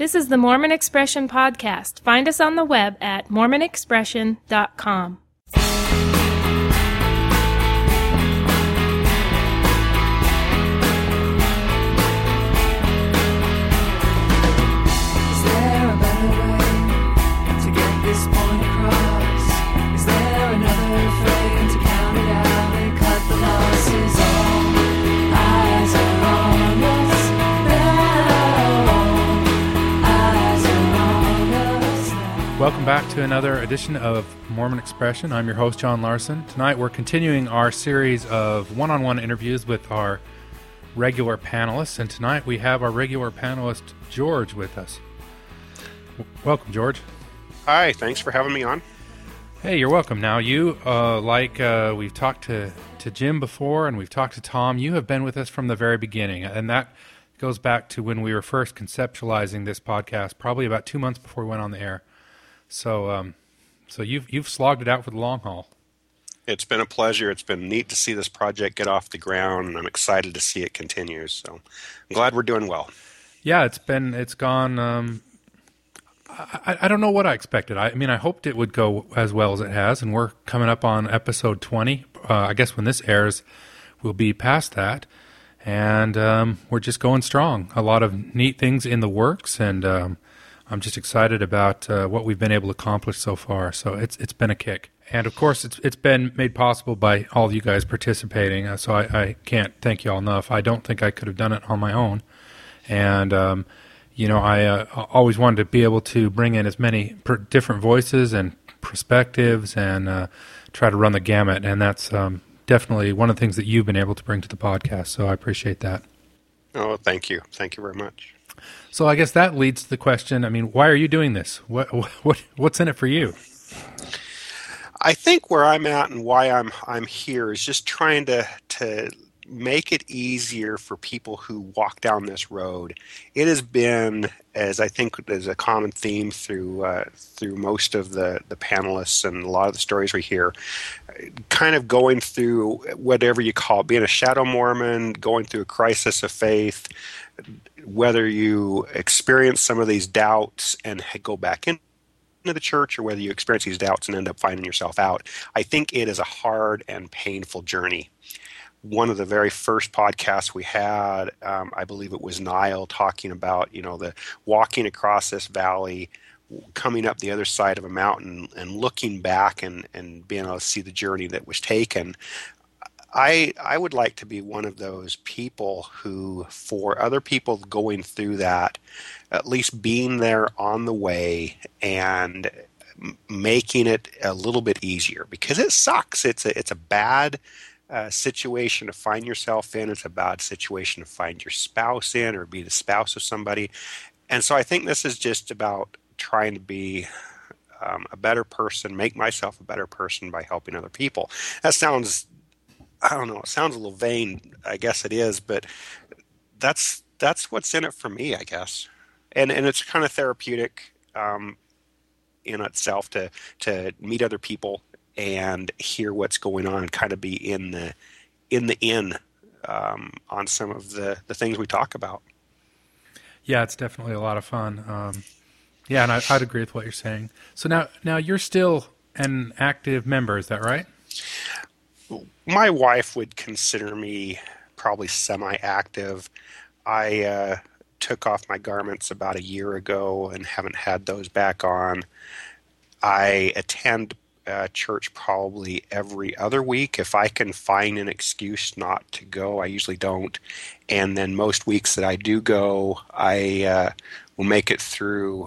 This is the Mormon Expression Podcast. Find us on the web at mormonexpression.com. Welcome back to another edition of Mormon Expression. I'm your host, John Larson. Tonight we're continuing our series of one-on-one interviews with our regular panelists, and tonight we have our regular panelist, George, with us. Welcome, George. Hi, thanks for having me on. Hey, you're welcome. Now, you, we've talked to Jim before, and we've talked to Tom, you have been with us from the very beginning, and that goes back to when we were first conceptualizing this podcast, probably about 2 months before we went on the air. So you've slogged it out for the long haul. It's been a pleasure. It's been neat to see this project get off the ground, and I'm excited to see it continue. So I'm glad we're doing well. Yeah, it's gone. I don't know what I expected. I mean, I hoped it would go as well as it has, and we're coming up on episode 20. I guess when this airs, we'll be past that, and we're just going strong. A lot of neat things in the works, and I'm just excited about what we've been able to accomplish so far. So it's been a kick. And, of course, it's been made possible by all of you guys participating. So I can't thank you all enough. I don't think I could have done it on my own. And, I always wanted to be able to bring in as many different voices and perspectives and try to run the gamut. And that's definitely one of the things that you've been able to bring to the podcast. So I appreciate that. Oh, thank you. Thank you very much. So I guess that leads to the question, I mean, why are you doing this? What's in it for you? I think where I'm at and why I'm here is just trying to make it easier for people who walk down this road. It has been, as I think is a common theme through most of the panelists and a lot of the stories we hear, kind of going through whatever you call it, being a shadow Mormon, going through a crisis of faith, whether you experience some of these doubts and go back into the church, or whether you experience these doubts and end up finding yourself out. I think it is a hard and painful journey. One of the very first podcasts we had, I believe it was Niall, talking about, the walking across this valley, coming up the other side of a mountain and looking back and being able to see the journey that was taken. I would like to be one of those people who, for other people going through that, at least being there on the way and making it a little bit easier, because it sucks. It's a bad situation to find yourself in. It's a bad situation to find your spouse in, or be the spouse of somebody. And so I think this is just about trying to be a better person, make myself a better person by helping other people. That sounds, I don't know, it sounds a little vain. I guess it is, but that's what's in it for me, I guess. And it's kind of therapeutic in itself to meet other people and hear what's going on, and kind of be in the on some of the things we talk about. Yeah, it's definitely a lot of fun. And I'd agree with what you're saying. So now you're still an active member, is that right? My wife would consider me probably semi-active. I took off my garments about a year ago and haven't had those back on. I attend church probably every other week. If I can find an excuse not to go, I usually don't. And then most weeks that I do go, I will make it through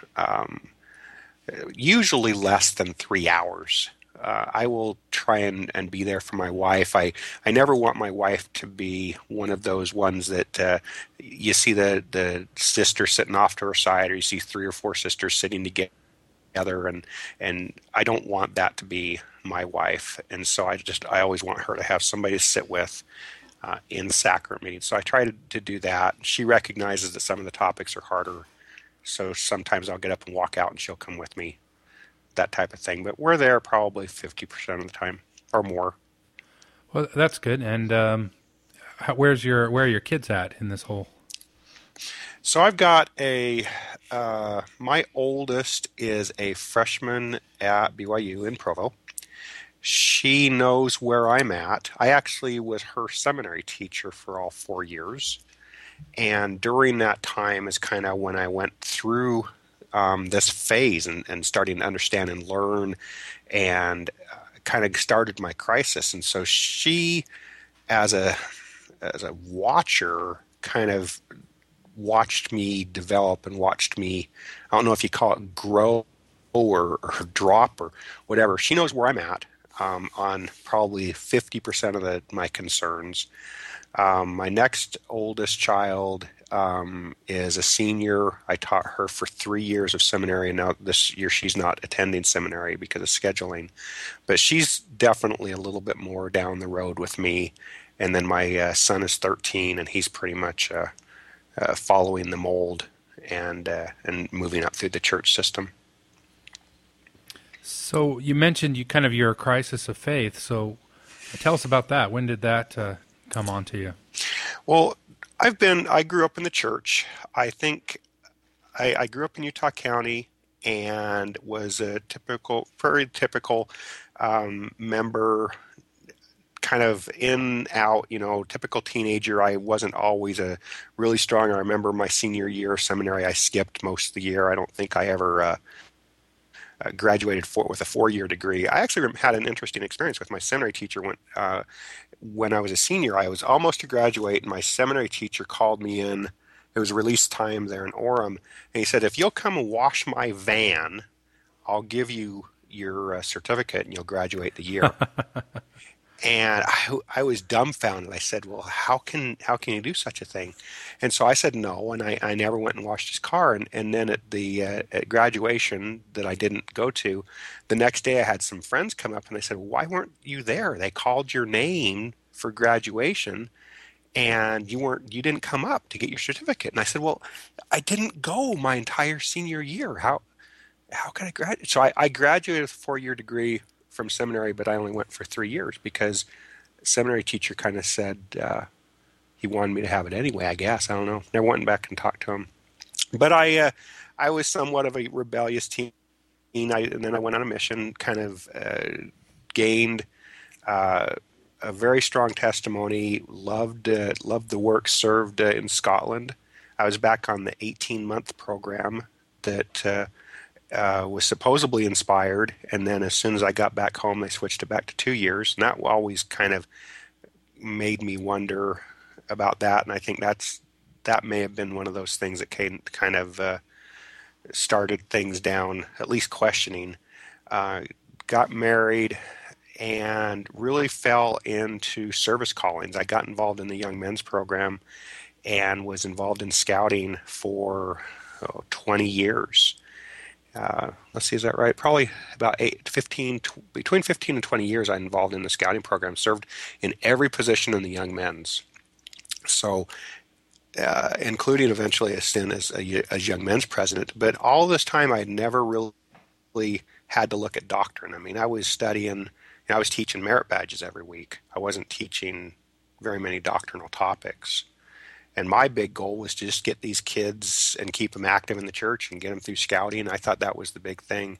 usually less than 3 hours. I will try and be there for my wife. I never want my wife to be one of those ones that you see the sister sitting off to her side, or you see 3 or 4 sisters sitting together, and I don't want that to be my wife. And so I always want her to have somebody to sit with in sacrament meetings. So I try to do that. She recognizes that some of the topics are harder, so sometimes I'll get up and walk out and she'll come with me, that type of thing. But we're there probably 50% of the time or more. Well, that's good. And where are your kids at in this whole? So I've got a my oldest is a freshman at BYU in Provo. She knows where I'm at. I actually was her seminary teacher for all 4 years. And during that time is kind of when I went through this phase and starting to understand and learn and kind of started my crisis. And so she, as a watcher, kind of watched me develop and watched me, I don't know if you call it grow or drop or whatever. She knows where I'm at on probably 50% of my concerns. My next oldest child is a senior. I taught her for 3 years of seminary, and now this year she's not attending seminary because of scheduling. But she's definitely a little bit more down the road with me. And then my son is 13, and he's pretty much following the mold and moving up through the church system. So you mentioned your crisis of faith. So tell us about that. When did that come on to you? Well, I grew up in the church. I think I grew up in Utah County and was a very typical member, kind of in, out, typical teenager. I wasn't always really strong. I remember my senior year of seminary, I skipped most of the year. I don't think I ever graduated with a 4-year degree. I actually had an interesting experience with my seminary teacher when I was a senior. I was almost to graduate, and my seminary teacher called me in. It was release time there in Orem, and he said, "If you'll come and wash my van, I'll give you your certificate, and you'll graduate the year." And I was dumbfounded. I said, "Well, how can you do such a thing?" And so I said no, and I never went and washed his car. And then at graduation that I didn't go to, the next day I had some friends come up and they said, "Well, why weren't you there? They called your name for graduation, and you didn't come up to get your certificate." And I said, "Well, I didn't go my entire senior year. How could I graduate?" So I graduated with a 4-year degree from seminary, but I only went for 3 years because the seminary teacher kind of said he wanted me to have it anyway, I guess. I don't know. Never went back and talked to him. But I was somewhat of a rebellious teen, and then I went on a mission, kind of gained a very strong testimony, loved the work, served in Scotland. I was back on the 18-month program that was supposedly inspired, and then as soon as I got back home, they switched it back to 2 years, and that always kind of made me wonder about that, and I think that may have been one of those things that kind of started things down, at least questioning. Got married and really fell into service callings. I got involved in the Young Men's Program and was involved in scouting for 20 years. Let's see, is that right? Probably about between 15 and 20 years I involved in the scouting program, served in every position in the Young Men's. So, including eventually a stint as Young Men's president. But all this time I had never really had to look at doctrine. I mean, I was studying, I was teaching merit badges every week. I wasn't teaching very many doctrinal topics. And my big goal was to just get these kids and keep them active in the church and get them through scouting. I thought that was the big thing.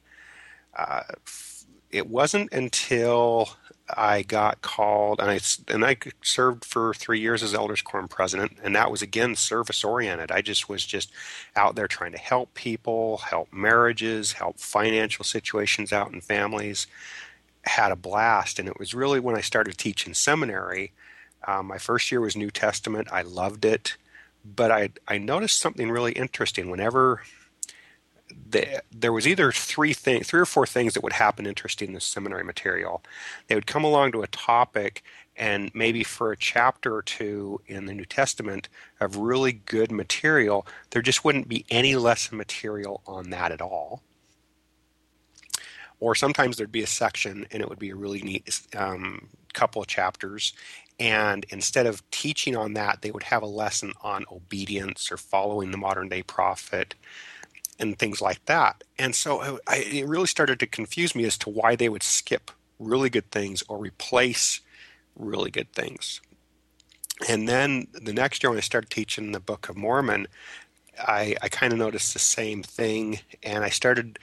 It wasn't until I got called, and I served for 3 years as Elders Quorum president, and that was, again, service-oriented. I was out there trying to help people, help marriages, help financial situations out in families. Had a blast, and it was really when I started teaching seminary. My first year was New Testament. I loved it, but I noticed something really interesting. Whenever there was either three or four things that would happen interesting in the seminary material. They would come along to a topic, and maybe for a chapter or two in the New Testament of really good material, there just wouldn't be any lesson material on that at all. Or sometimes there'd be a section, and it would be a really neat couple of chapters. And instead of teaching on that, they would have a lesson on obedience or following the modern day prophet and things like that. And so it really started to confuse me as to why they would skip really good things or replace really good things. And then the next year when I started teaching the Book of Mormon, I kind of noticed the same thing, and I started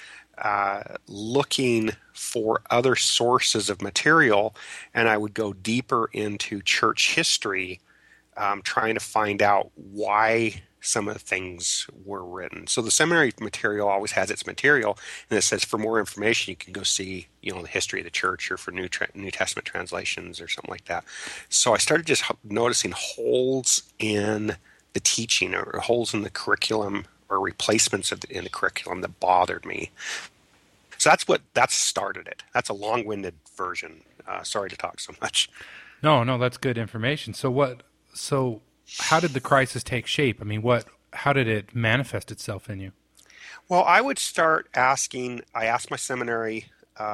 looking for other sources of material, and I would go deeper into church history, trying to find out why some of the things were written. So the seminary material always has its material, and it says for more information you can go see, the history of the church, or for New Testament translations or something like that. So I started just noticing holes in the teaching, or holes in the curriculum, or replacements in the curriculum that bothered me. So that started it. That's a long-winded version. Sorry to talk so much. No, that's good information. So how did the crisis take shape? I mean, how did it manifest itself in you? Well, I would start asking. I asked my seminary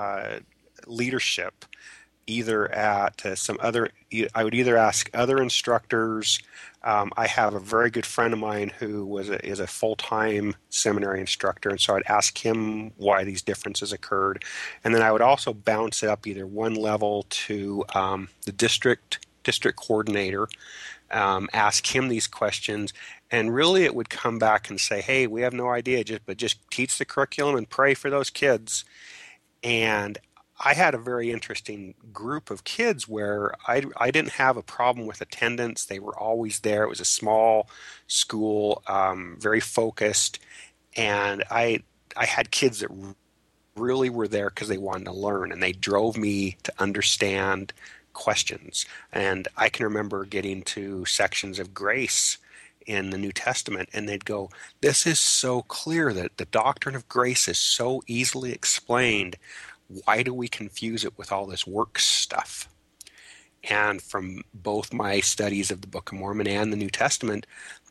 leadership, either at I would either ask other instructors. I have a very good friend of mine who is a full-time seminary instructor, and so I'd ask him why these differences occurred, and then I would also bounce it up either one level to the district coordinator, ask him these questions, and really it would come back and say, "Hey, we have no idea, just teach the curriculum and pray for those kids." And I had a very interesting group of kids where I didn't have a problem with attendance. They were always there. It was a small school, very focused, and I had kids that really were there because they wanted to learn, and they drove me to understand questions. And I can remember getting to sections of grace in the New Testament, and they'd go, "This is so clear that the doctrine of grace is so easily explained. Why do we confuse it with all this works stuff?" And from both my studies of the Book of Mormon and the New Testament,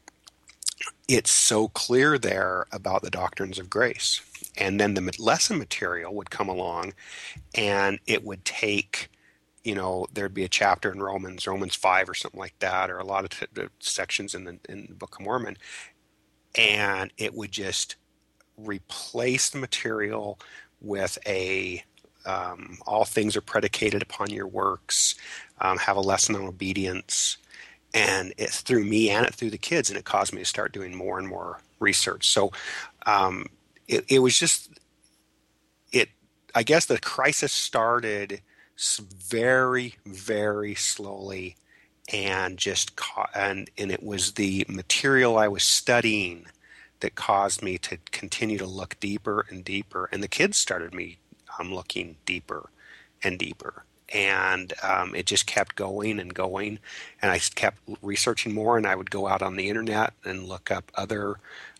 it's so clear there about the doctrines of grace. And then the lesson material would come along, and it would take, there'd be a chapter in Romans 5 or something like that, or a lot of the sections in the Book of Mormon, and it would just replace the material with all things are predicated upon your works, have a lesson on obedience, and it threw me and it threw the kids, and it caused me to start doing more and more research. So it was just I guess the crisis started very, very slowly, and and it was the material I was studying that caused me to continue to look deeper and deeper, and the kids started me looking deeper and deeper, and it just kept going and going, and I kept researching more, and I would go out on the internet and look up other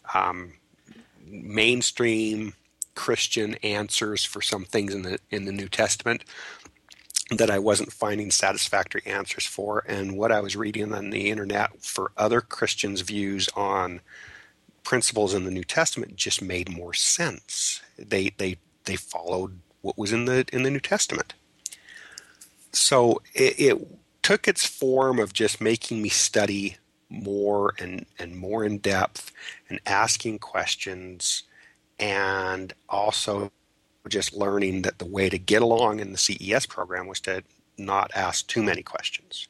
mainstream Christian answers for some things in the New Testament that I wasn't finding satisfactory answers for, and what I was reading on the internet for other Christians' views on principles in the New Testament just made more sense. They followed what was in the New Testament. So it took its form of just making me study more and more in depth, and asking questions, and also just learning that the way to get along in the CES program was to not ask too many questions.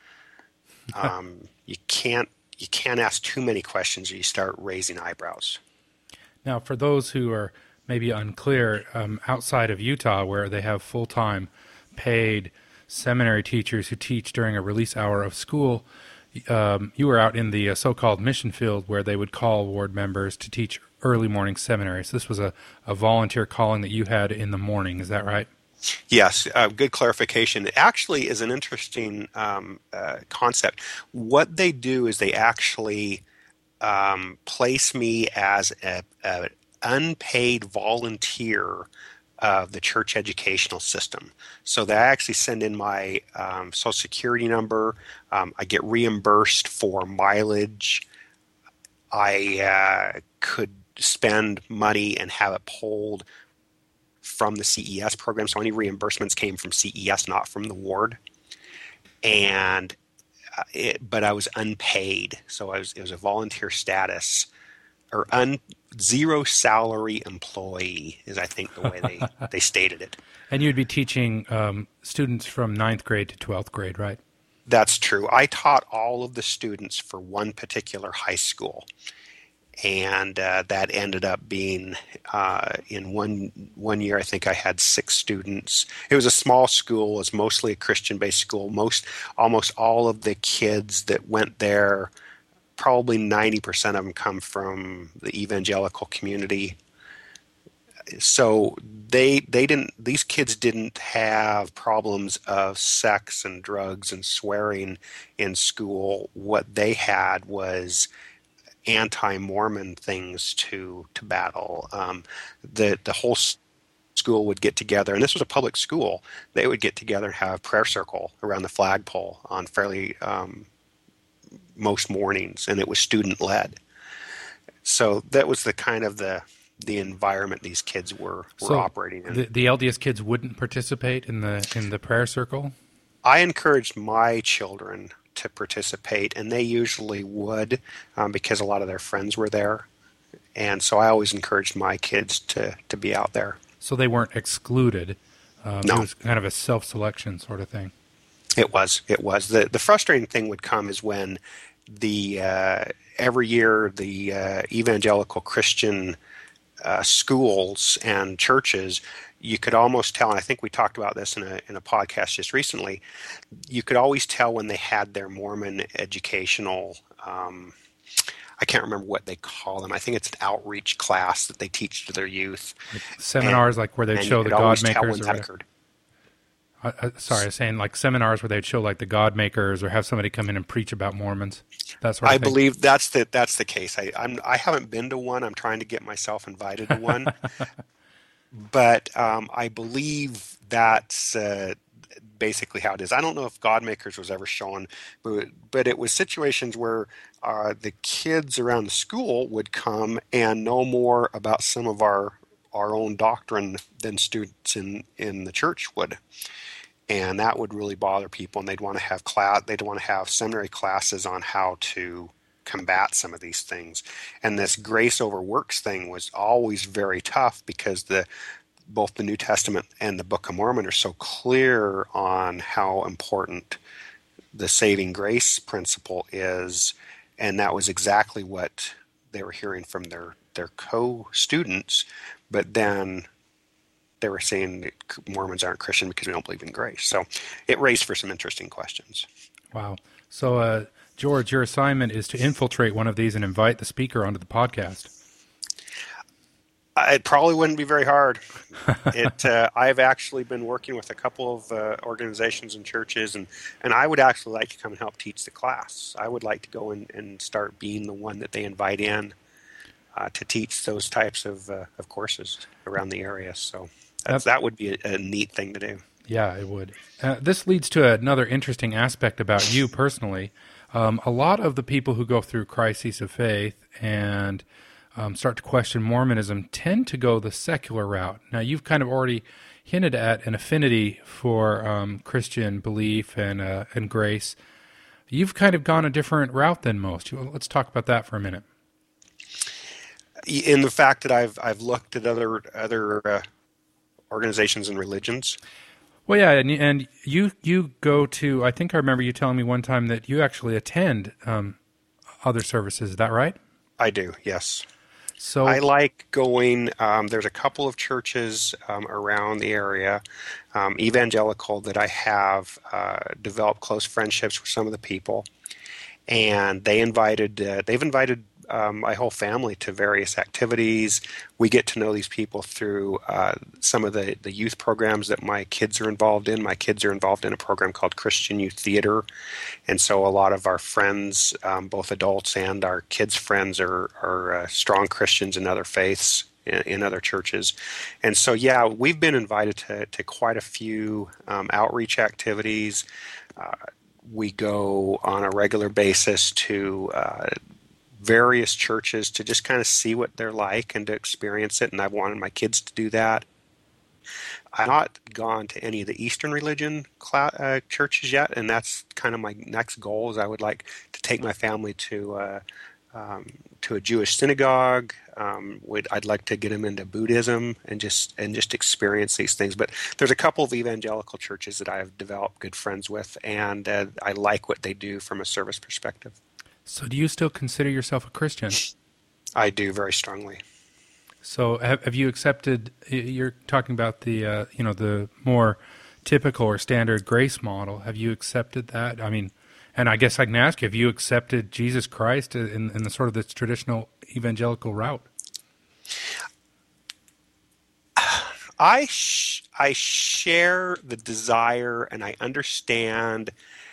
You can't ask too many questions, or you start raising eyebrows. Now, for those who are maybe unclear, outside of Utah, where they have full-time paid seminary teachers who teach during a release hour of school, you were out in the so-called mission field, where they would call ward members to teach early morning seminary. So this was a volunteer calling that you had in the morning. Is that right? Yes, good clarification. It actually is an interesting concept. What they do is they actually place me as an unpaid volunteer of the church educational system. So they actually send in my Social Security number. I get reimbursed for mileage. I could spend money and have it pulled from the CES program. So any reimbursements came from CES, not from the ward. And but I was unpaid. So it was a volunteer status, or zero salary employee is, I think, the way they stated it. And you'd be teaching students from 9th grade to 12th grade, right? That's true. I taught all of the students for one particular high school. and that ended up being in one year. I think I had 6 students. It was a small school. It was mostly a Christian-based school. Almost all of the kids that went there, probably 90% of them, come from the evangelical community. So these kids didn't have problems of sex and drugs and swearing in school. What they had was anti-Mormon things to battle. The whole school would get together, and this was a public school. They would get together and have prayer circle around the flagpole on fairly most mornings, and it was student led. So that was the kind of the environment these kids were operating in. The LDS kids wouldn't participate in the prayer circle? I encouraged my children to participate, and they usually would because a lot of their friends were there. And so I always encouraged my kids to be out there. So they weren't excluded. No. It was kind of a self-selection sort of thing. It was. The frustrating thing would come is when every year the evangelical Christian schools and churches, you could almost tell, and I think we talked about this in a podcast just recently, you could always tell when they had their Mormon educational, I can't remember what they call them. I think it's an outreach class that they teach to their youth. Like seminars, like where they show the God makers. Sorry, I was saying like seminars where they'd show like the God makers, or have somebody come in and preach about Mormons. That sort of thing. I believe that's the case. I haven't been to one. I'm trying to get myself invited to one, but I believe that's basically how it is. I don't know if God makers was ever shown, but it was situations where the kids around the school would come and know more about some of our own doctrine than students in the church would. And that would really bother people, and they'd want to have seminary classes on how to combat some of these things. And this grace over works thing was always very tough because both the New Testament and the Book of Mormon are so clear on how important the saving grace principle is, and that was exactly what they were hearing from their co-students. But then they were saying that Mormons aren't Christian because we don't believe in grace. So it raised for some interesting questions. Wow. So, George, your assignment is to infiltrate one of these and invite the speaker onto the podcast. It probably wouldn't be very hard. I've actually been working with a couple of organizations and churches, and I would actually like to come and help teach the class. I would like to go and start being the one that they invite in to teach those types of courses around the area. So that would be a neat thing to do. Yeah, it would. This leads to another interesting aspect about you personally. A lot of the people who go through crises of faith and start to question Mormonism tend to go the secular route. Now, you've kind of already hinted at an affinity for Christian belief and grace. You've kind of gone a different route than most. Let's talk about that for a minute. In the fact that I've looked at other organizations and religions. Well, yeah, and you go to, I think I remember you telling me one time that you actually attend other services. Is that right? I do, yes. So I like going, there's a couple of churches around the area, evangelical, that I have developed close friendships with some of the people. And they've invited my whole family to various activities. We get to know these people through some of the youth programs that my kids are involved in. My kids are involved in a program called Christian Youth Theater. And so a lot of our friends, both adults and our kids' friends, are strong Christians in other faiths, in other churches. And so, yeah, we've been invited to quite a few outreach activities. We go on a regular basis to various churches to just kind of see what they're like and to experience it, and I've wanted my kids to do that. I've not gone to any of the Eastern religion churches yet, and that's kind of my next goal. Is I would like to take my family to a Jewish synagogue. I'd like to get them into Buddhism and just experience these things. But there's a couple of evangelical churches that I've developed good friends with, and I like what they do from a service perspective. So do you still consider yourself a Christian? I do very strongly. So have you accepted, you're talking about the, the more typical or standard grace model. Have you accepted that? I mean, and I guess I can ask you, have you accepted Jesus Christ in the sort of this traditional evangelical route? I share the desire, and I understand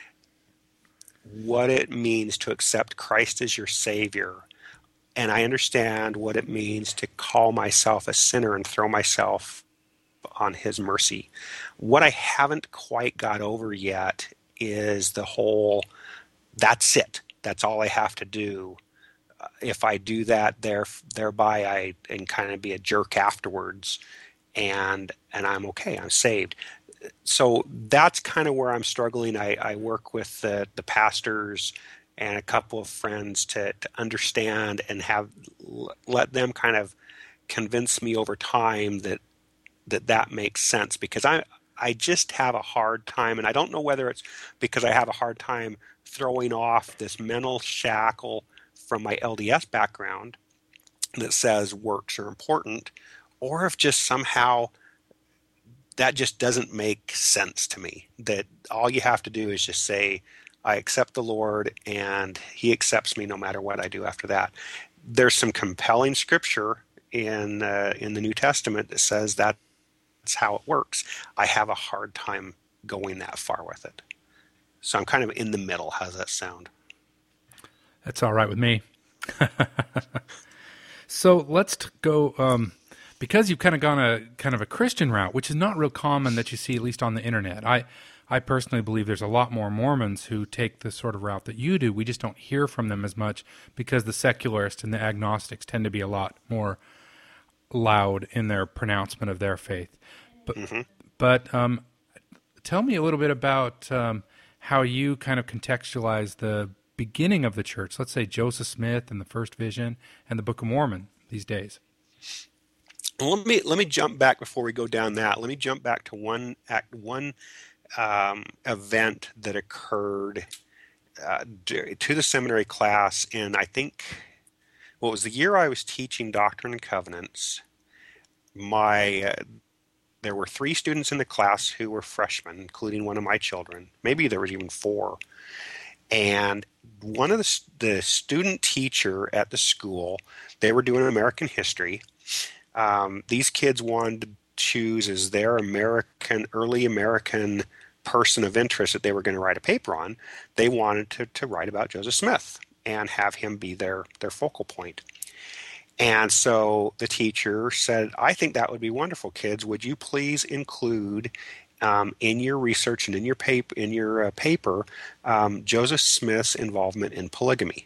what it means to accept Christ as your Savior. And I understand what it means to call myself a sinner and throw myself on His mercy. What I haven't quite got over yet is the whole, that's it. That's all I have to do. If I do that, thereby I can kind of be a jerk afterwards, and I'm okay. I'm saved. So that's kind of where I'm struggling. I work with the pastors and a couple of friends to understand and let them kind of convince me over time that makes sense, because I just have a hard time, and I don't know whether it's because I have a hard time throwing off this mental shackle from my LDS background that says works are important, or if just somehow that just doesn't make sense to me, that all you have to do is just say, I accept the Lord and He accepts me no matter what I do after that. There's some compelling scripture in the New Testament that says that's how it works. I have a hard time going that far with it. So I'm kind of in the middle. How's that sound? That's all right with me. So let's go, because you've kind of gone a Christian route, which is not real common that you see, at least on the internet. I personally believe there's a lot more Mormons who take the sort of route that you do. We just don't hear from them as much because the secularists and the agnostics tend to be a lot more loud in their pronouncement of their faith. But tell me a little bit about how you kind of contextualize the beginning of the church. Let's say Joseph Smith and the First Vision and the Book of Mormon these days. Well, let me jump back before we go down that. Let me jump back to one event that occurred to the seminary class in, I think, it was the year I was teaching Doctrine and Covenants. There were 3 students in the class who were freshmen, including one of my children. Maybe there was even 4. And one of the student teacher at the school, they were doing American history. These kids wanted to choose as their early American person of interest that they were going to write a paper on. They wanted to write about Joseph Smith and have him be their focal point. And so the teacher said, I think that would be wonderful, kids. Would you please include in your research and in your paper Joseph Smith's involvement in polygamy?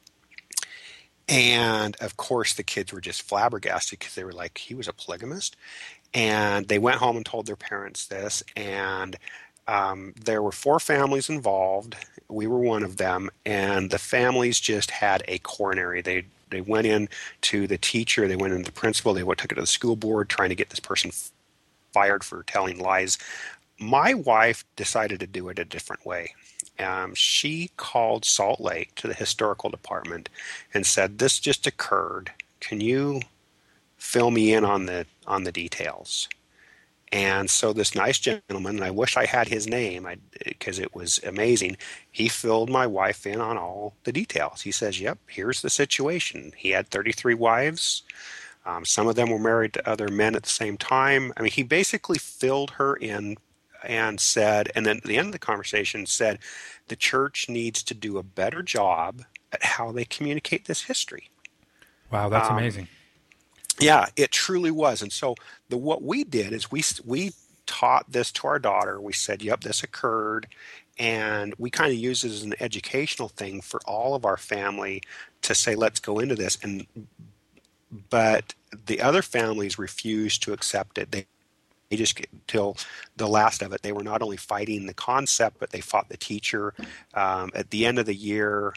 And of course, the kids were just flabbergasted because they were like, he was a polygamist? And they went home and told their parents this. And there were 4 families involved. We were one of them. And the families just had a coronary. They went in to the teacher. They went in to the principal. They took it to the school board trying to get this person fired for telling lies. My wife decided to do it a different way. She called Salt Lake to the historical department and said, this just occurred. Can you fill me in on the details? And so this nice gentleman, and I wish I had his name because it was amazing, he filled my wife in on all the details. He says, yep, here's the situation. He had 33 wives. Some of them were married to other men at the same time. I mean, he basically filled her in and said, and then at the end of the conversation said, the church needs to do a better job at how they communicate this history. Wow, that's amazing. Yeah, it truly was. And so what we did is we taught this to our daughter. We said, yep, this occurred. And we kind of used it as an educational thing for all of our family to say, let's go into this. But the other families refused to accept it. They just, till the last of it, they were not only fighting the concept, but they fought the teacher. At the end of the year,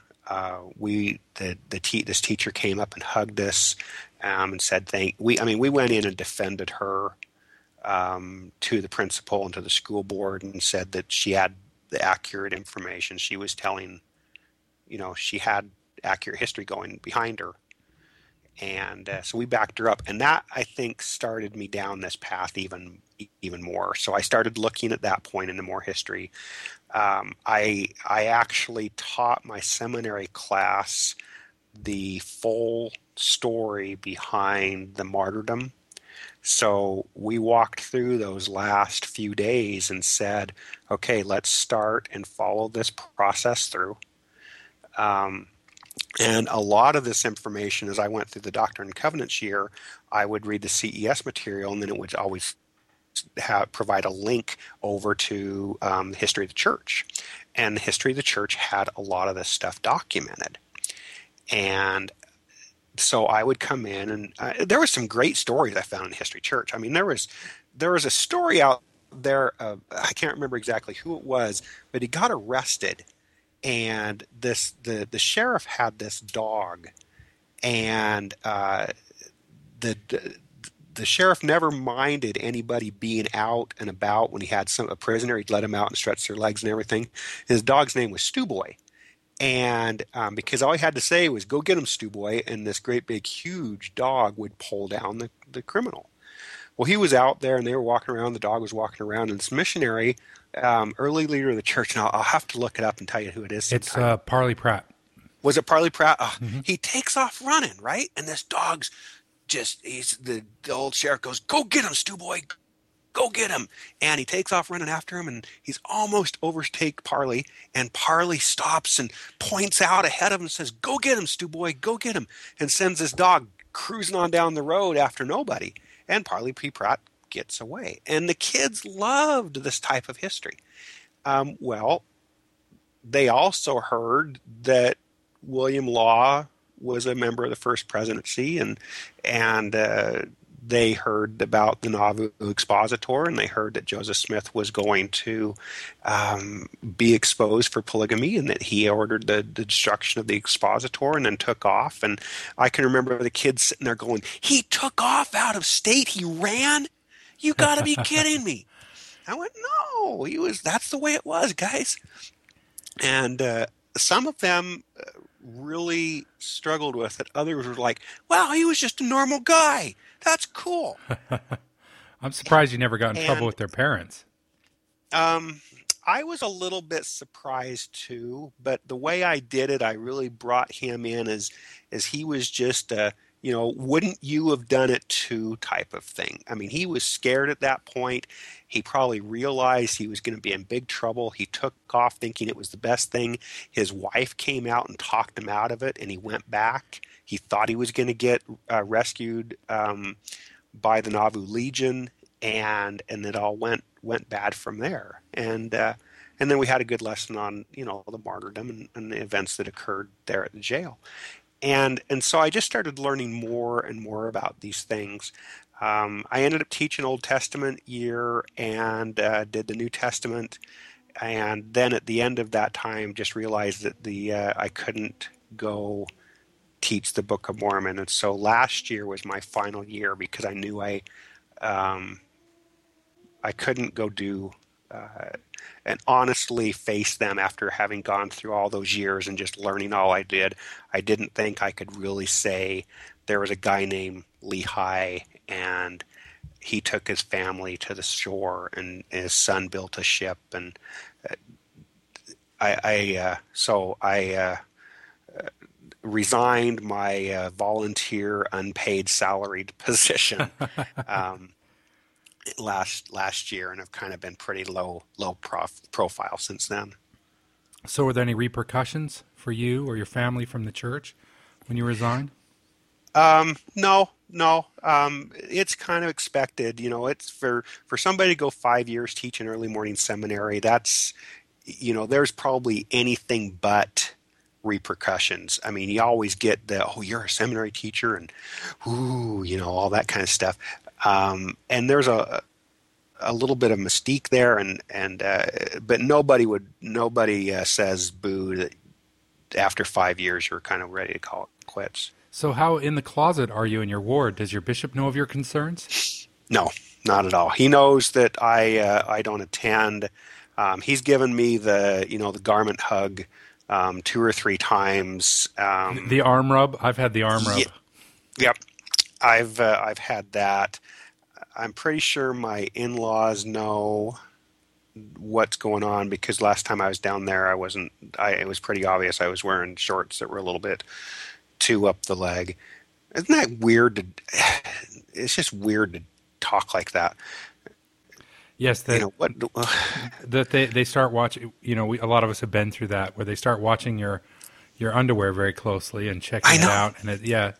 this teacher came up and hugged us and said we went in and defended her to the principal and to the school board and said that she had the accurate information. She was telling, she had accurate history going behind her. And so we backed her up, and that, I think, started me down this path even more. So I started looking at that point into more history. I actually taught my seminary class the full story behind the martyrdom. So we walked through those last few days and said, okay, let's start and follow this process through. And a lot of this information, as I went through the Doctrine and Covenants year, I would read the CES material, and then it would always provide a link over to the history of the church. And the history of the church had a lot of this stuff documented. And so I would come in, and there were some great stories I found in the history of church. I mean, there was a story out there, I can't remember exactly who it was, but he got arrested. And the sheriff had this dog, and the sheriff never minded anybody being out and about. When he had a prisoner, he'd let him out and stretch their legs and everything. His dog's name was Stu Boy, and because all he had to say was "Go get him, Stu Boy," and this great big huge dog would pull down the criminal. Well, he was out there, and they were walking around. The dog was walking around, and this missionary, early leader of the church, and I'll have to look it up and tell you who it is sometime. It's Parley Pratt. Was it Parley Pratt? Mm-hmm. He takes off running, right? And this dog's the old sheriff goes, "Go get him, Stu Boy. Go get him." And he takes off running after him, and he's almost overtake Parley, and Parley stops and points out ahead of him and says, "Go get him, Stu Boy. Go get him," and sends this dog cruising on down the road after nobody. And Parley P. Pratt gets away. And the kids loved this type of history. Well, they also heard that William Law was a member of the First Presidency, and they heard about the Nauvoo Expositor, and they heard that Joseph Smith was going to be exposed for polygamy, and that he ordered the destruction of the Expositor and then took off. And I can remember the kids sitting there going, "He took off out of state? He ran? You got to be kidding me." I went, "No, that's the way it was, guys." And some of them really struggled with it. Others were like, "Wow, he was just a normal guy. That's cool." I'm surprised you never got in trouble with their parents. I was a little bit surprised too, but the way I did it, I really brought him in as he was just a, wouldn't you have done it too type of thing. I mean, he was scared at that point. He probably realized he was going to be in big trouble. He took off thinking it was the best thing. His wife came out and talked him out of it, and he went back. He thought he was going to get rescued by the Nauvoo Legion, and it all went bad from there. And then we had a good lesson on the martyrdom and the events that occurred there at the jail. And so I just started learning more and more about these things. I ended up teaching Old Testament year and did the New Testament, and then at the end of that time just realized that I couldn't go teach the Book of Mormon. And so last year was my final year because I knew I couldn't go do and honestly face them after having gone through all those years and just learning all I did. I didn't think I could really say there was a guy named Lehi, and he took his family to the shore, and his son built a ship, and I resigned my volunteer unpaid salaried position last year, and have kind of been pretty low profile since then. So were there any repercussions for you or your family from the church when you resigned? No. It's kind of expected. It's for somebody to go 5 years teaching early morning seminary. That's, there's probably anything but repercussions. I mean, you always get the, "Oh, you're a seminary teacher," and all that kind of stuff. And there's a little bit of mystique there, but nobody says boo that after 5 years you're kind of ready to call it quits. So how in the closet are you in your ward? Does your bishop know of your concerns? No, not at all. He knows that I don't attend. He's given me the garment hug 2 or 3 times. The arm rub? I've had the arm rub. Yep, I've had that. I'm pretty sure my in-laws know what's going on because last time I was down there, I wasn't. It was pretty obvious I was wearing shorts that were a little bit too up the leg. Isn't that weird? It's just weird to talk like that. Yes, You that know what? that they start watching. A lot of us have been through that, where they start watching your underwear very closely and checking I it know. out. And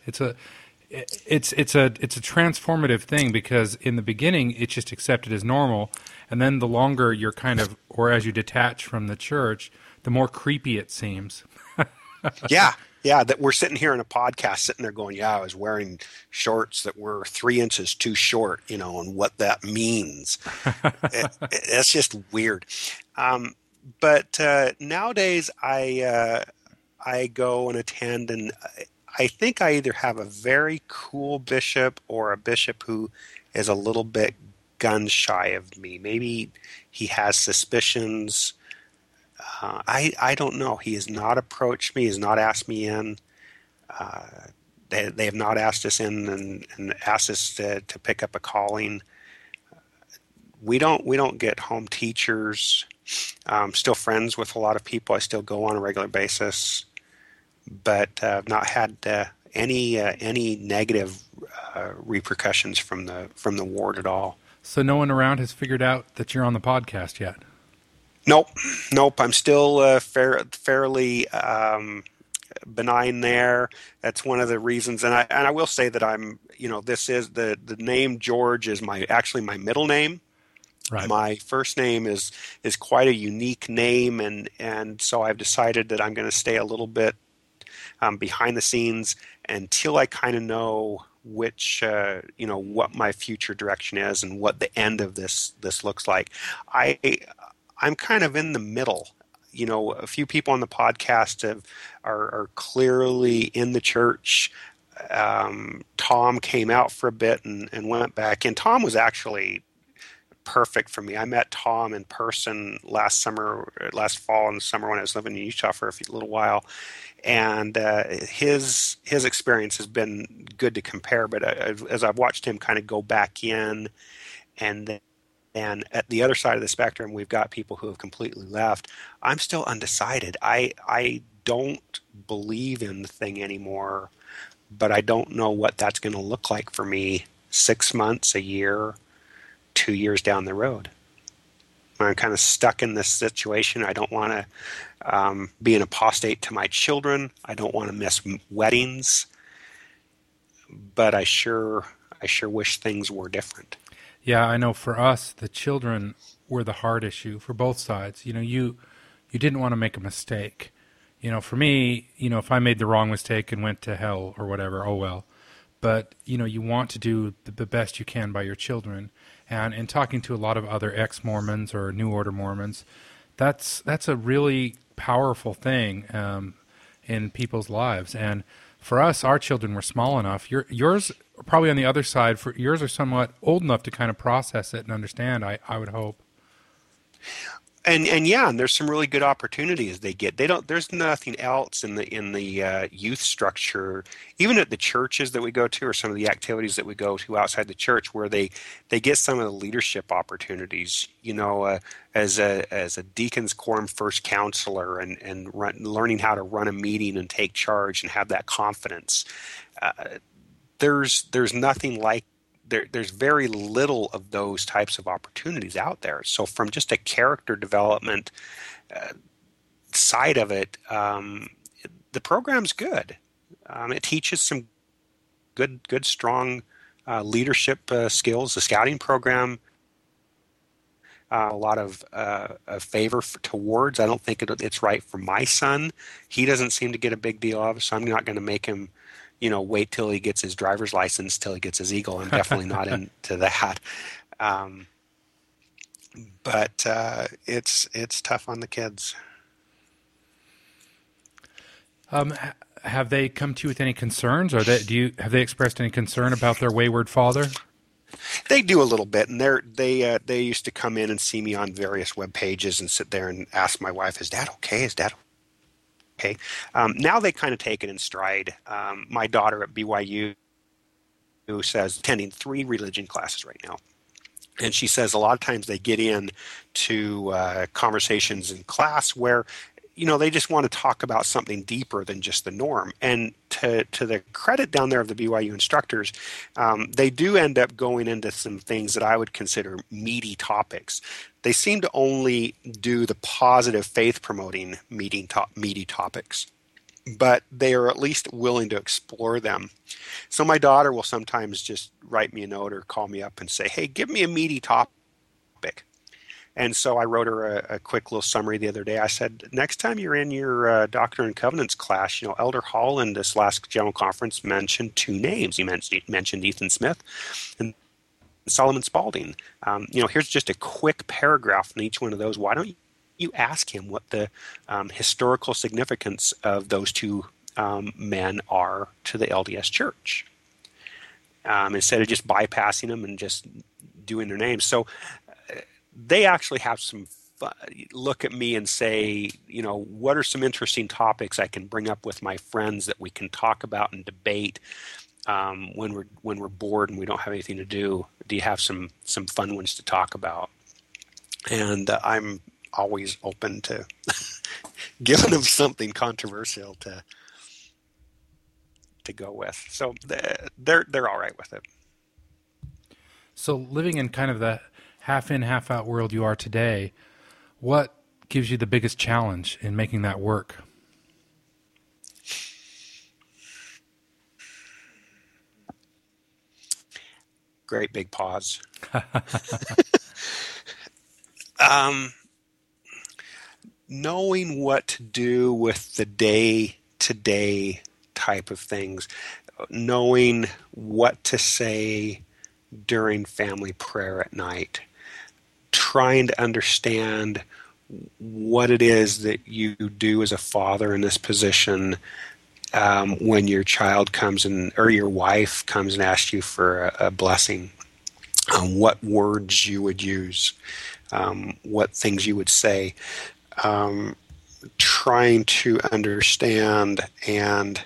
it's a transformative thing, because in the beginning it's just accepted as normal, and then the longer you're or as you detach from the church, the more creepy it seems. Yeah, yeah. That we're sitting here in a podcast, sitting there going, "Yeah, I was wearing shorts that were 3 inches too short," and what that means. It's just weird. But nowadays, I go and attend, and I think I either have a very cool bishop or a bishop who is a little bit gun shy of me. Maybe he has suspicions. I don't know. He has not approached me. He has not asked me in. Uh, they have not asked us in and asked us to pick up a calling. We don't get home teachers. Still friends with a lot of people. I still go on a regular basis, but I've not had any negative repercussions from the ward at all. So no one around has figured out that you're on the podcast yet. Nope, nope. I'm still fairly benign there. That's one of the reasons, and I will say that I'm. This is the name George is actually my middle name. Right. My first name is quite a unique name, and so I've decided that I'm going to stay a little bit behind the scenes until I kind of know which what my future direction is and what the end of this looks like. I'm kind of in the middle. A few people on the podcast are clearly in the church. Tom came out for a bit and went back in. Tom was actually perfect for me. I met Tom in person last fall and summer when I was living in Utah for a little while, and his experience has been good to compare. But as I've watched him kind of go back in, and at the other side of the spectrum, we've got people who have completely left. I'm still undecided. I don't believe in the thing anymore, but I don't know what that's going to look like for me 6 months, a year, 2 years down the road. I'm kind of stuck in this situation. I don't want to be an apostate to my children. I don't want to miss weddings, but I sure wish things were different. Yeah, I know for us, the children were the hard issue for both sides. You didn't want to make a mistake. For me, if I made the wrong mistake and went to hell or whatever, oh well. But, you want to do the best you can by your children. And in talking to a lot of other ex-Mormons or New Order Mormons, that's a really powerful thing in people's lives. And for us, our children were small enough. Yours are probably on the other side. Yours are somewhat old enough to kind of process it and understand, I would hope. And there's some really good opportunities they get. There's nothing else in the youth structure, even at the churches that we go to, or some of the activities that we go to outside the church, where they get some of the leadership opportunities. As a deacon's quorum first counselor, and learning how to run a meeting and take charge and have that confidence. There's nothing like. There's very little of those types of opportunities out there. So from just a character development side of it, the program's good. It teaches some good, strong leadership skills. The scouting program, a lot of favor towards. I don't think it's right for my son. He doesn't seem to get a big deal of it, so I'm not going to make him wait till he gets his driver's license, till he gets his Eagle. I'm definitely not into that. But it's tough on the kids. Have they come to you with any concerns, or have they expressed any concern about their wayward father? They do a little bit, and they used to come in and see me on various web pages and sit there and ask my wife, "Is Dad okay? Is Dad okay?" Okay. Now they kind of take it in stride. My daughter at BYU who says attending 3 religion classes right now. And she says a lot of times they get in to conversations in class where, they just want to talk about something deeper than just the norm. And to the credit down there of the BYU instructors, they do end up going into some things that I would consider meaty topics. They seem to only do the positive faith-promoting meaty topics, but they are at least willing to explore them. So my daughter will sometimes just write me a note or call me up and say, hey, give me a meaty topic. And so I wrote her a quick little summary the other day. I said, next time you're in your Doctrine and Covenants class, Elder Holland, this last General Conference, mentioned 2 names. He mentioned Ethan Smith and Solomon Spaulding. Here's just a quick paragraph in each one of those. Why don't you ask him what the historical significance of those 2 men are to the LDS Church, instead of just bypassing them and just doing their names. So they actually have some fun, look at me and say, what are some interesting topics I can bring up with my friends that we can talk about and debate when we're bored and we don't have anything to do? Do you have some fun ones to talk about? And I'm always open to giving them something controversial to go with. So they're all right with it. So living in kind of the half in, half out world you are today, what gives you the biggest challenge in making that work? Great big pause. Knowing what to do with the day-to-day type of things, knowing what to say during family prayer at night, trying to understand what it is that you do as a father in this position when your child comes in, or your wife comes and asks you for a blessing, what words you would use, what things you would say, trying to understand and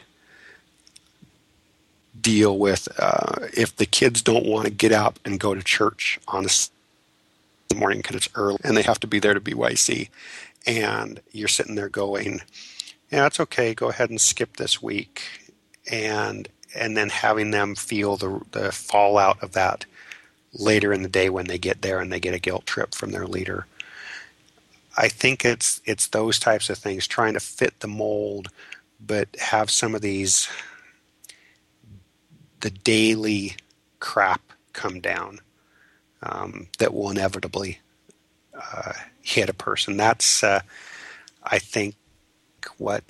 deal with if the kids don't want to get up and go to church on the morning because it's early and they have to be there to BYC, and you're sitting there going, yeah, it's okay, go ahead and skip this week, and then having them feel the fallout of that later in the day when they get there and they get a guilt trip from their leader. I think it's those types of things, trying to fit the mold, but have some of the daily crap come down that will inevitably hit a person. That's, I think, what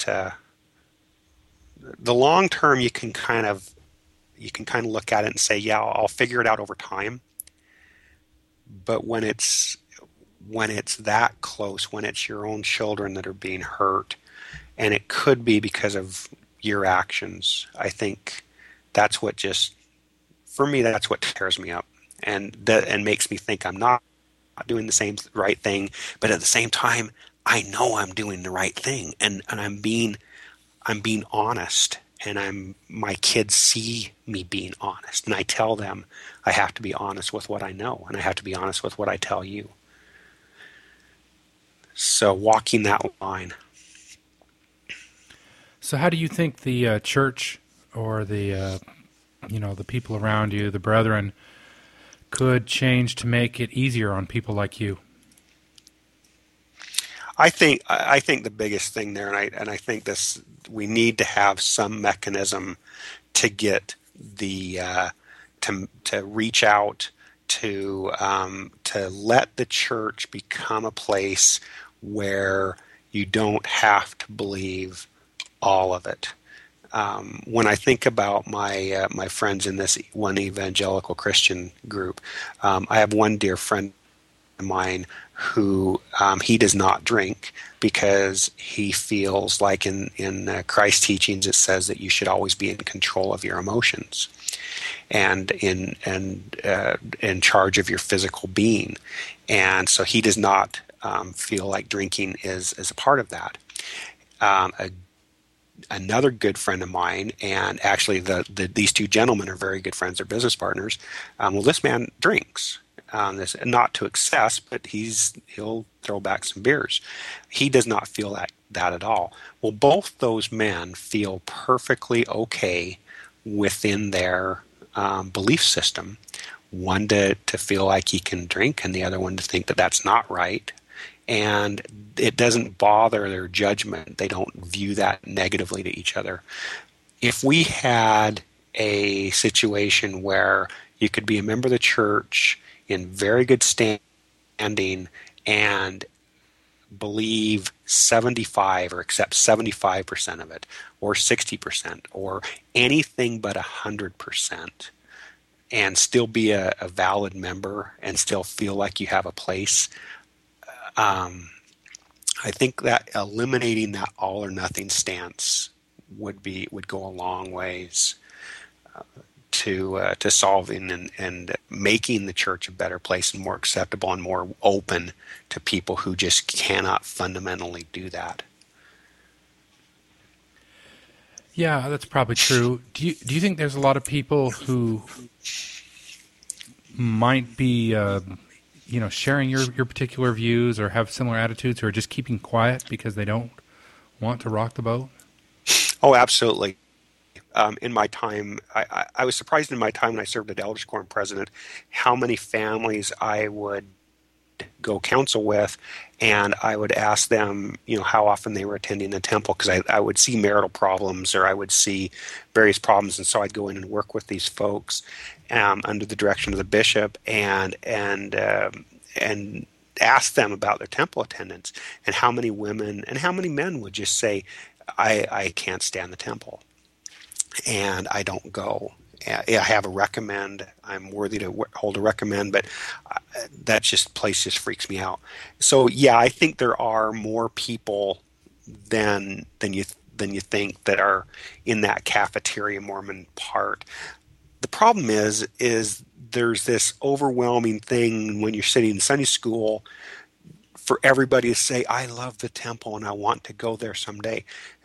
the long term you can kind of look at it and say, yeah, I'll figure it out over time. But when it's that close, when it's your own children that are being hurt, and it could be because of your actions, I think that's what for me, that's what tears me up and makes me think I'm not doing the same right thing, but at the same time, I know I'm doing the right thing, and I'm being honest, and my kids see me being honest, and I tell them I have to be honest with what I know, and I have to be honest with what I tell you. So walking that line. So how do you think the church or the the people around you, the brethren, could change to make it easier on people like you? I think the biggest thing there, and I think we need to have some mechanism to get the to reach out to let the church become a place where you don't have to believe all of it. When I think about my friends in this one evangelical Christian group, I have one dear friend of mine who he does not drink because he feels like in Christ's teachings it says that you should always be in control of your emotions and in charge of your physical being, and so he does not feel like drinking is a part of that. A another good friend of mine, and actually these two gentlemen are very good friends, they're business partners. Well, this man drinks. This, not to excess, but he'll throw back some beers. He does not feel that at all. Well, both those men feel perfectly okay within their belief system. One to feel like he can drink, and the other one to think that that's not right. And it doesn't bother their judgment. They don't view that negatively to each other. If we had a situation where you could be a member of the church in very good standing and believe 75 or accept 75% of it, or 60%, or anything but 100%, and still be a valid member and still feel like you have a place, I think that eliminating that all or nothing stance would go a long ways to solving and making the church a better place and more acceptable and more open to people who just cannot fundamentally do that. Yeah, that's probably true. Do you think there's a lot of people who might be sharing your particular views or have similar attitudes, or just keeping quiet because they don't want to rock the boat? Oh, absolutely. In my time, I was surprised in my time when I served as Elders Quorum president how many families I would go counsel with, and I would ask them, how often they were attending the temple, because I would see marital problems or I would see various problems, and so I'd go in and work with these folks under the direction of the bishop and ask them about their temple attendance, and how many women and how many men would just say, I can't stand the temple and I don't go. I have a recommend. I'm worthy to hold a recommend, but that place just freaks me out. So yeah, I think there are more people than you think that are in that cafeteria Mormon part. The problem is there's this overwhelming thing when you're sitting in Sunday school for everybody to say, I love the temple and I want to go there someday.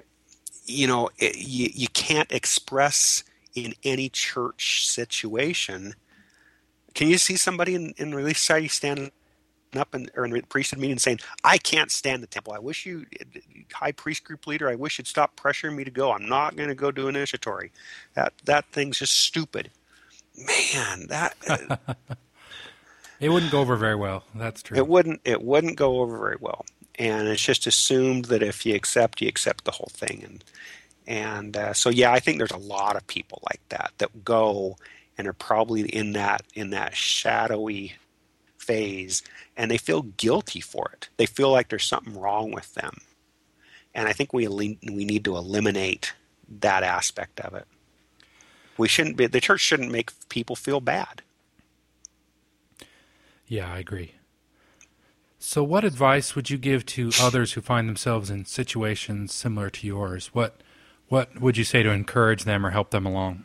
You can't express in any church situation. Can you see somebody in Relief Society standing up or in priesthood meeting saying, I can't stand the temple. I wish you, high priest group leader, I wish you'd stop pressuring me to go. I'm not going to go do an initiatory. That thing's just stupid. Man, that... It wouldn't go over very well. That's true. It wouldn't go over very well. And it's just assumed that if you accept the whole thing. And so, yeah, I think there's a lot of people like that go and are probably in that shadowy phase, and they feel guilty for it. They feel like there's something wrong with them. And I think we need to eliminate that aspect of it. The church shouldn't make people feel bad. Yeah, I agree. So what advice would you give to others who find themselves in situations similar to yours? What would you say to encourage them or help them along?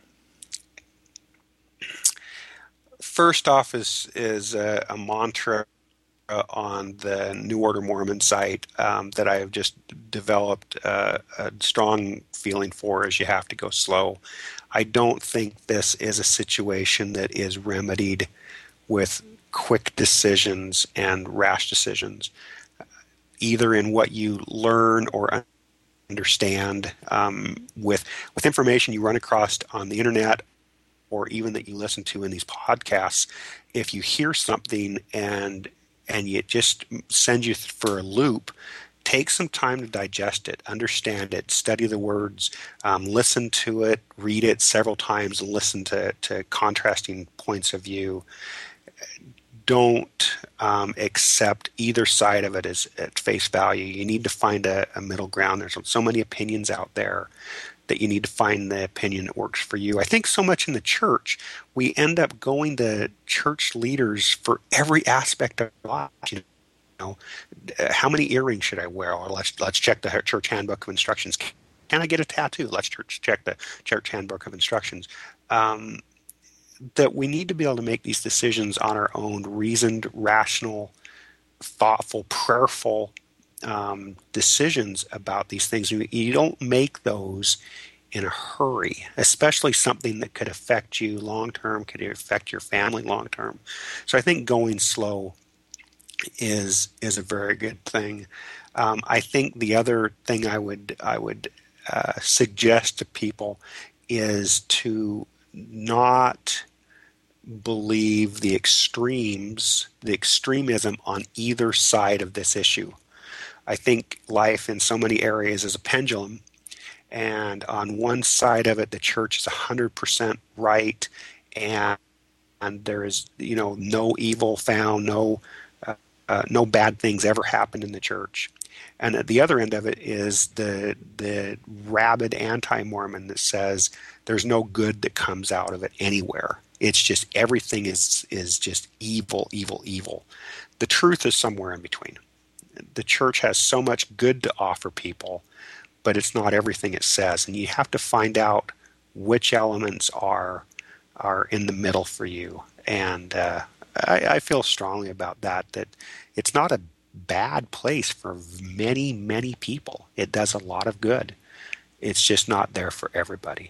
First off is a mantra on the New Order Mormon site that I have just developed a strong feeling for, is you have to go slow. I don't think this is a situation that is remedied with quick decisions and rash decisions, either in what you learn or understand with information you run across on the internet, or even that you listen to in these podcasts. If you hear something and it just sends you for a loop, take some time to digest it, understand it, study the words, listen to it, read it several times, and listen to contrasting points of view. Don't accept either side of it as at face value. You need to find a middle ground. There's so many opinions out there that you need to find the opinion that works for you. I think so much in the church, we end up going to church leaders for every aspect of life. How many earrings should I wear? Or let's check the church handbook of instructions. Can I get a tattoo? Let's check the church handbook of instructions. That we need to be able to make these decisions on our own, reasoned, rational, thoughtful, prayerful decisions about these things. You don't make those in a hurry, especially something that could affect you long term, could affect your family long term. So I think going slow is a very good thing. I think the other thing I would suggest to people is to not believe the extremism on either side of this issue. I think life in so many areas is a pendulum, and on one side of it, the church is 100% right, and there is no evil found, no bad things ever happened in the church. And at the other end of it is the rabid anti-Mormon that says there's no good that comes out of it anywhere. It's just everything is just evil, evil, evil. The truth is somewhere in between. The church has so much good to offer people, but it's not everything it says. And you have to find out which elements are in the middle for you. And I feel strongly about that it's not a bad place for many, many people. It does a lot of good. It's just not there for everybody.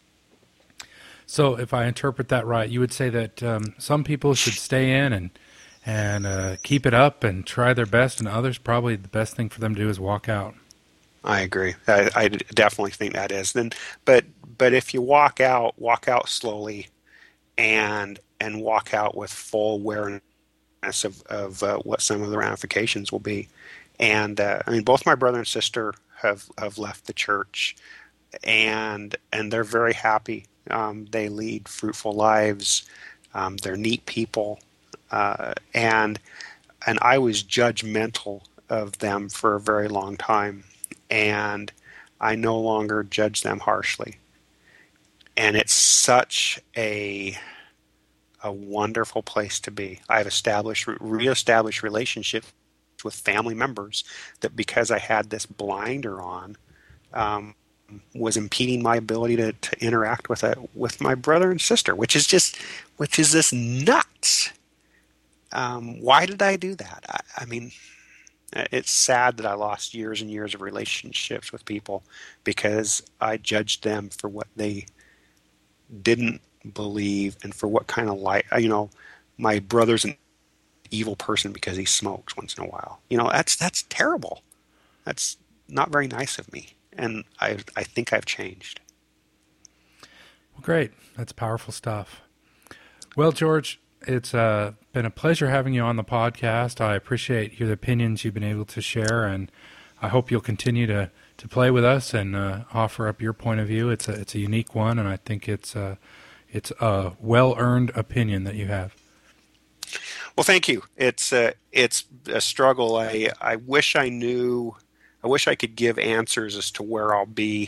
So if I interpret that right, you would say that some people should stay in and keep it up and try their best, and others probably the best thing for them to do is walk out. I agree. I definitely think that is. But if you walk out slowly and walk out with full awareness of what some of the ramifications will be. And both my brother and sister have left the church, and they're very happy. They lead fruitful lives. They're neat people, and I was judgmental of them for a very long time, and I no longer judge them harshly. And it's such a wonderful place to be. I've reestablished relationships with family members that, because I had this blinder on, was impeding my ability to interact with my brother and sister, which is just nuts. Why did I do that? I mean, it's sad that I lost years and years of relationships with people because I judged them for what they didn't believe and for what kind of life. My brother's an evil person because he smokes once in a while. That's terrible. That's not very nice of me, and I think I've changed. Well, great. That's powerful stuff. Well, George, it's been a pleasure having you on the podcast. I appreciate your opinions you've been able to share, and I hope you'll continue to play with us and offer up your point of view. It's a unique one, and I think it's a well-earned opinion that you have. Well, thank you. It's a struggle. I wish I knew. I wish I could give answers as to where I'll be,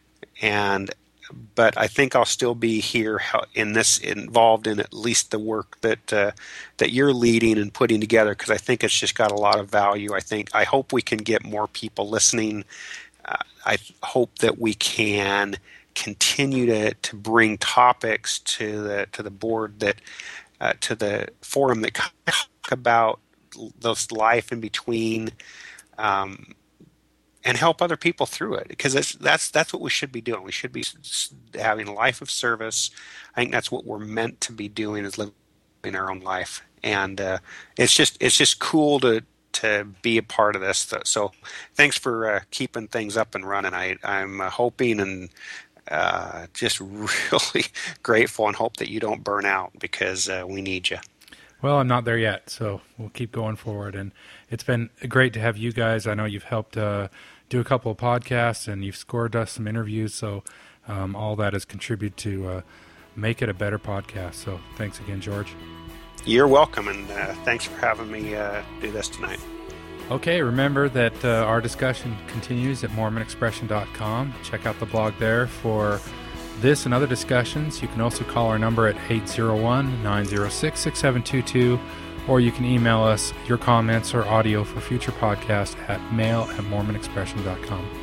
but I think I'll still be here involved in at least the work that you're leading and putting together, because I think it's just got a lot of value. I hope we can get more people listening. I hope that we can continue to bring topics to the board to the forum that talk about those life in between, and help other people through it, because that's what we should be doing. We should be having a life of service. I think that's what we're meant to be doing, is living our own life, and it's just cool to be a part of this. So thanks for keeping things up and running. I'm hoping and just really grateful, and hope that you don't burn out, because we need you. Well, I'm not there yet, so we'll keep going forward. And it's been great to have you guys. I know you've helped do a couple of podcasts, and you've scored us some interviews, so all that has contributed to make it a better podcast. So thanks again, George. You're welcome, and thanks for having me do this tonight. Okay, remember that our discussion continues at MormonExpression.com. Check out the blog there for this and other discussions. You can also call our number at 801-906-6722, or you can email us your comments or audio for future podcasts at mail@MormonExpression.com.